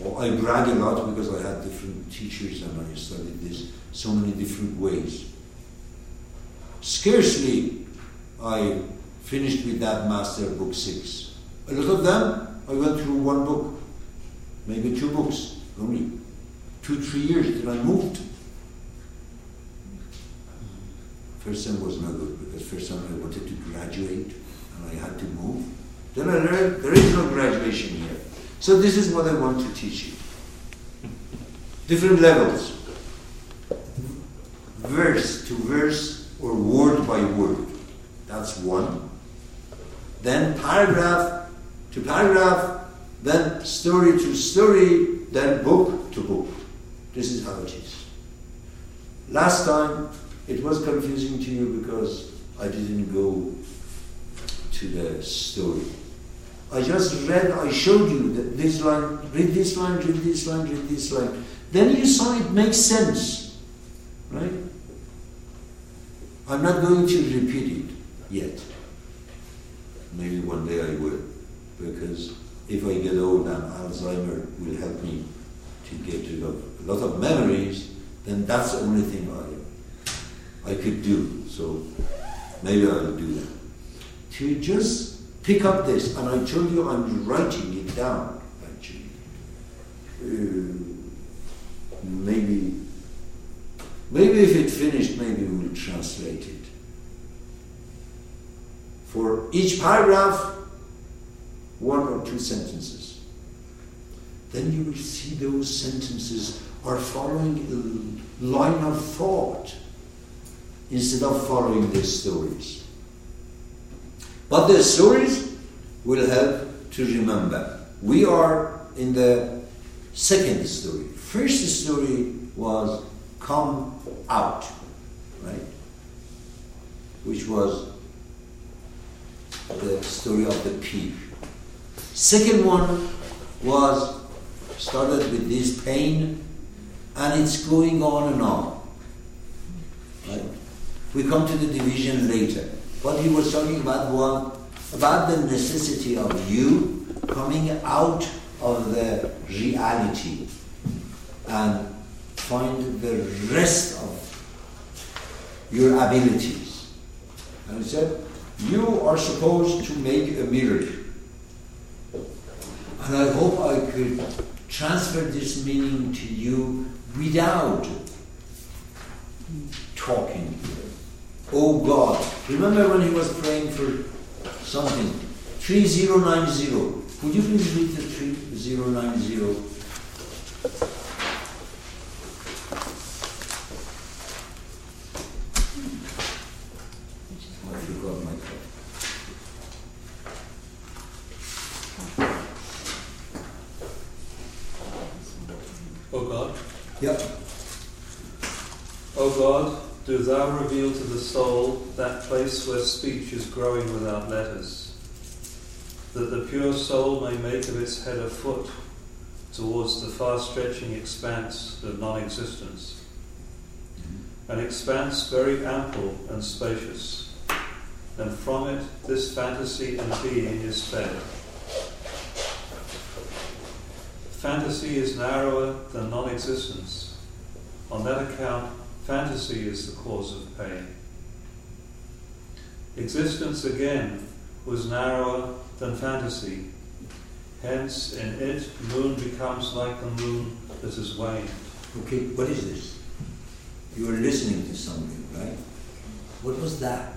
I brag a lot because I had different teachers and I studied this so many different ways. Scarcely I finished with that master book 6. A lot of them I went through one book, maybe 2 books, only 2-3 years till I moved. First time was not good because first time I wanted to graduate and I had to move. Then I learned there is no graduation here. So this is what I want to teach you. Different levels. Verse to verse or word by word. That's one. Then paragraph to paragraph, then story to story, then book to book. This is how it is. Last time it was confusing to you because I didn't go to the story. I just read, I showed you that this line, read this line, read this line, read this line. Then you saw it makes sense, right? I'm not going to repeat it yet. Maybe one day I will, because if I get old and Alzheimer will help me to get rid of a lot of memories, then that's the only thing I could do. So maybe I'll do that. To just pick up this, and I told you I'm writing it down, actually. Maybe if it finished, maybe we'll translate it. For each paragraph, 1 or 2 sentences. Then you will see those sentences are following a line of thought instead of following the stories. But the stories will help to remember. We are in the second story. First story was Come Out, right? Which was the story of the pig. Second one was started with this pain, and it's going on and on. Right? We come to the division later. What he was talking about was about the necessity of you coming out of the reality and find the rest of your abilities. And he said, you are supposed to make a miracle. And I hope I could transfer this meaning to you without talking. Oh God. Remember when he was praying for something? 3090. Would you please read the 3090? I forgot my card. O God. Yep. O God, do thou reveal to the soul that place where speech is growing without letters, that the pure soul may make of its head a foot towards the far-stretching expanse of non-existence, an expanse very ample and spacious, and from it this fantasy and being is fed. Fantasy is narrower than non-existence. On that account, fantasy is the cause of pain. Existence again was narrower than fantasy. Hence, in it, moon becomes like the moon that has waned. Okay, what is this? You were listening to something, right? What was that?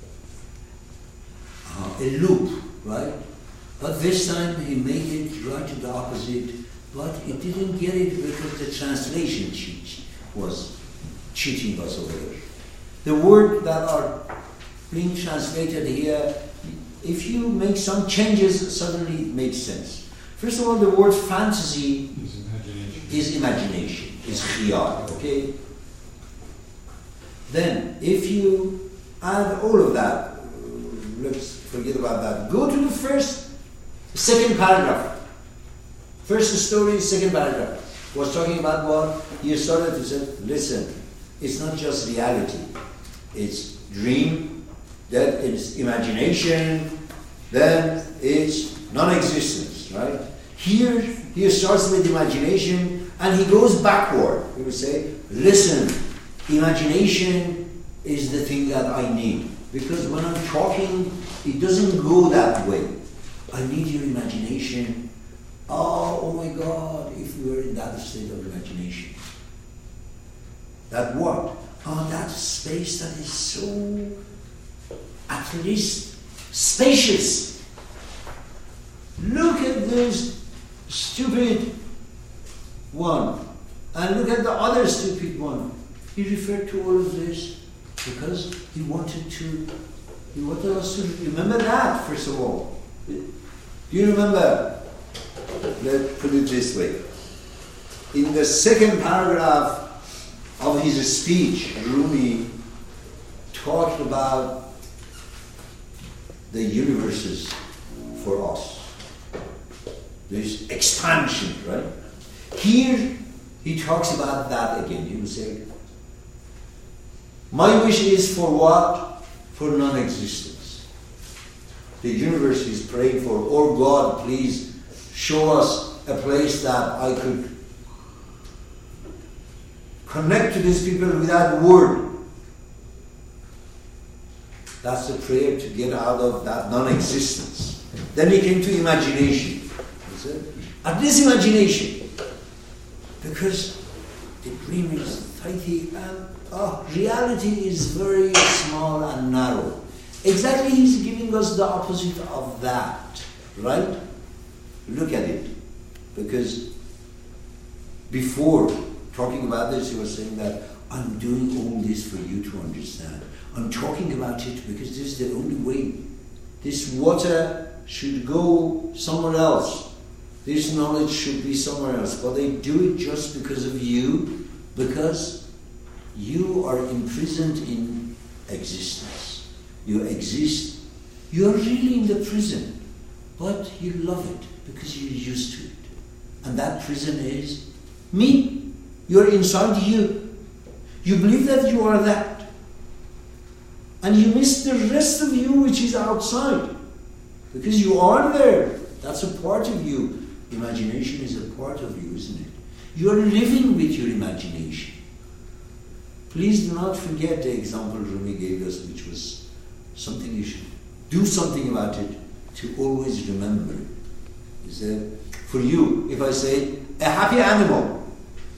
A loop, right? But this time he made it right to the opposite, but it didn't get it because the translation cheat was cheating us over there. The words that are being translated here, if you make some changes, suddenly it makes sense. First of all, the word fantasy is imagination, is khiyal, okay? Then, if you add all of that, let's forget about that. Go to the second paragraph. First story, second paragraph. Was talking about what? You started to say, listen, it's not just reality. It's dream, then it's imagination, then it's non-existence, right? Here, he starts with imagination and he goes backward. He will say, listen, imagination is the thing that I need. Because when I'm talking, it doesn't go that way. I need your imagination. Oh my God, if we were in that state of imagination. That what? Oh, that space that is so, at least, spacious. Look at this stupid one, and look at the other stupid one. He referred to all of this because he wanted us to remember that, first of all. Do you remember? Let's put it this way. In the second paragraph of his speech, Rumi talked about the universes for us. There's expansion, right? Here, he talks about that again. He will say, my wish is for what? For non-existence. The universe is praying for, oh God, please show us a place that I could connect to these people without word. That's the prayer to get out of that non-existence. Then he came to imagination. He said, at this imagination, because the dream is tidy and reality is very small and narrow. Exactly, he's giving us the opposite of that, right? Look at it. Because before talking about this, he was saying that I'm doing all this for you to understand. I'm talking about it because this is the only way. This water should go somewhere else. This knowledge should be somewhere else. But they do it just because of you, because you are imprisoned in existence. You exist. You are really in the prison, but you love it because you're used to it. And that prison is me. You're inside you. You believe that you are that. And you miss the rest of you which is outside. Because you are there. That's a part of you. Imagination is a part of you, isn't it? You are living with your imagination. Please do not forget the example Rumi gave us, which was something you should do something about it to always remember. He said, for you, if I say, a happy animal,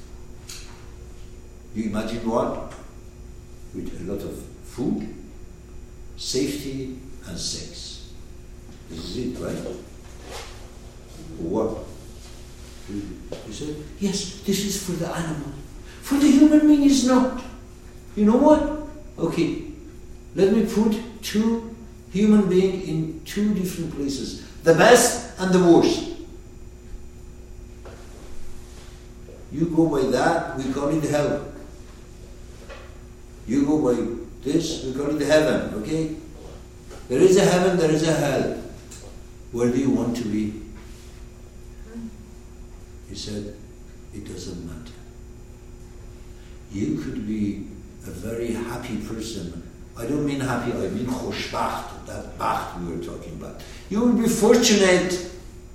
you imagine what? With a lot of food, safety, and sex. This is it, right? What? You said, yes, this is for the animal. For the human being, it's not. You know what? Okay, let me put two human beings in two different places. The best and the worst. You go by that, we call it hell. You go by this, we call it heaven, okay? There is a heaven, there is a hell. Where do you want to be? He said, it doesn't matter. You could be a very happy person. I don't mean happy, I mean khoshbacht, that bacht we were talking about. You will be fortunate.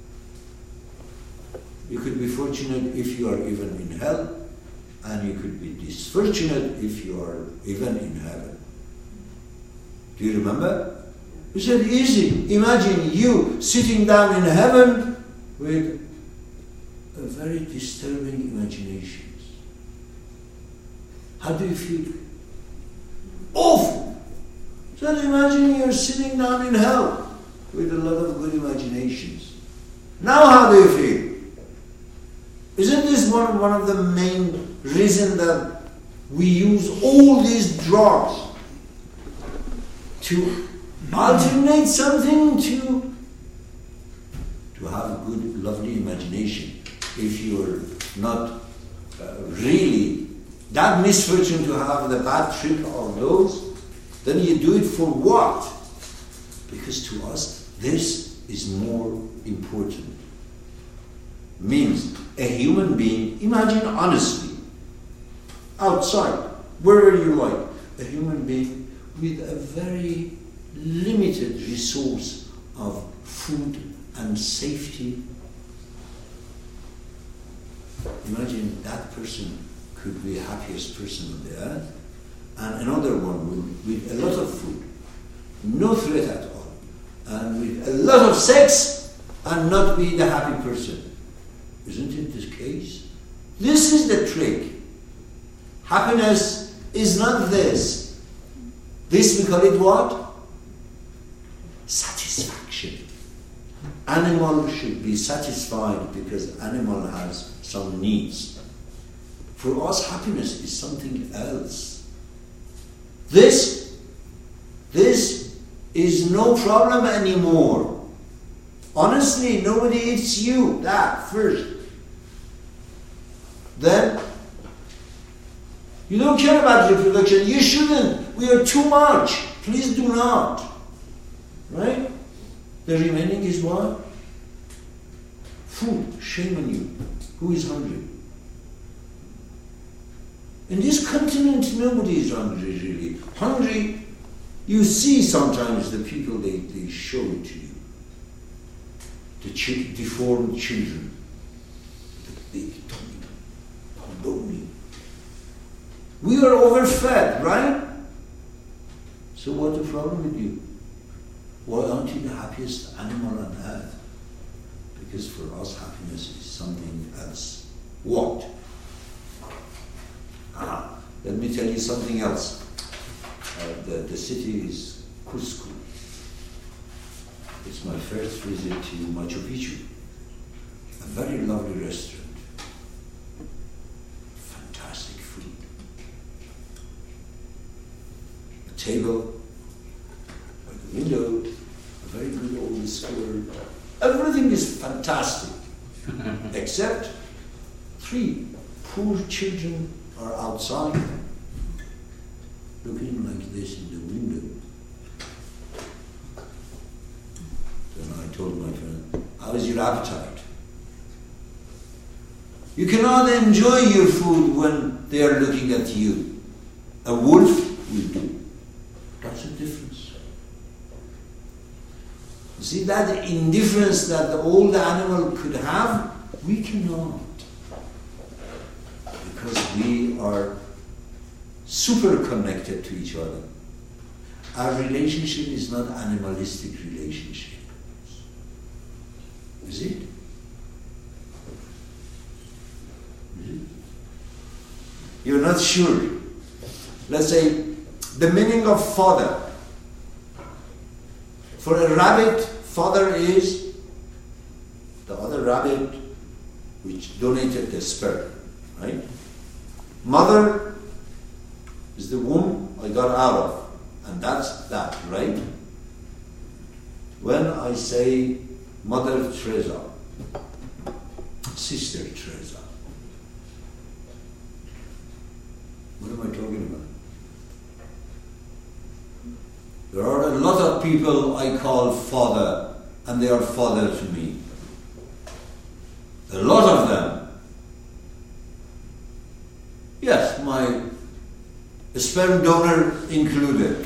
You could be fortunate if you are even in hell, and you could be disfortunate if you are even in heaven. Do you remember? He said, easy. Imagine you sitting down in heaven with a very disturbing imaginations. How do you feel? Awful! So imagine you're sitting down in hell with a lot of good imaginations. Now how do you feel? Isn't this one of the main reasons that we use all these drugs to alternate something to have a good, lovely imagination? If you're not really that misfortune to have the bad trip of those, then you do it for what? Because to us, this is more important. Means a human being, imagine honestly, outside, wherever you like, a human being with a very limited resource of food and safety imagine that person could be the happiest person on the earth, and another one with a lot of food, no threat at all, and with a lot of sex, and not be the happy person. Isn't it the case? This is the trick. Happiness is not this. This we call it what? Satisfaction. Animal should be satisfied because animal has some needs. For us, happiness is something else. This is no problem anymore. Honestly, nobody eats you. That first. Then, you don't care about reproduction. You shouldn't. We are too much. Please do not. Right? The remaining is what? Food. Shame on you. Who is hungry? In this continent, nobody is hungry, really. Hungry, you see sometimes the people, they show it to you. The deformed children. The big tummy. Bony. We are overfed, right? So what's the problem with you? Why aren't you the happiest animal on earth? Because for us, happiness is something else. What? Let me tell you something else. The city is Cusco. It's my first visit to Machu Picchu. A very lovely restaurant. Fantastic food. A table by the window, a very good old square. Everything is fantastic. Except 3 poor children are outside, looking like this in the window. Then I told my friend, how is your appetite? You cannot enjoy your food when they are looking at you. A wolf will do. That's the difference. You see, that indifference that the old animal could have, we cannot. Because we are super connected to each other. Our relationship is not animalistic relationship. Is it? Is it? You're not sure. Let's say the meaning of father. For a rabbit, father is the other rabbit which donated the sperm, right? Mother is the womb I got out of, and that's that, right? When I say Mother Teresa, Sister Teresa, what am I talking about? There are a lot of people I call father, and they are father to me. A lot of them. Yes, my sperm donor included.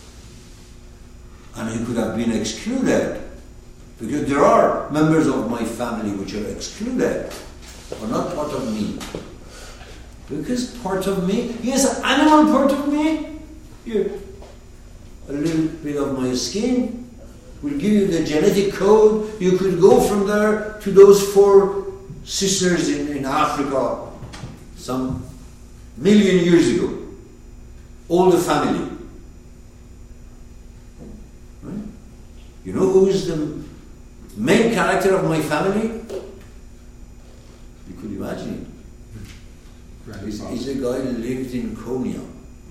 And he could have been excluded. Because there are members of my family which are excluded, are not part of me. Because part of me, yes, animal part of me, here, a little bit of my skin will give you the genetic code. You could go from there to those 4 sisters in Africa, some million years ago. All the family. Right? You know who is the main character of my family? You could imagine it. He's a guy who lived in Konya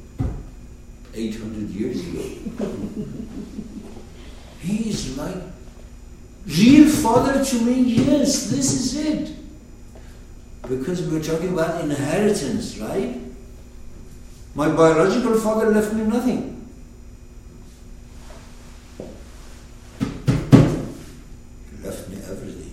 800 years ago. He is like real father to me. Yes, this is it. Because we're talking about inheritance, right? My biological father left me nothing. He left me everything.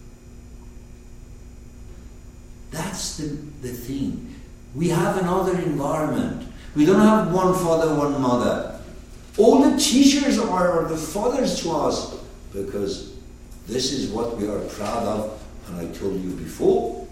That's the thing. We have another environment. We don't have one father, one mother. All the teachers are the fathers to us because this is what we are proud of. And I told you before,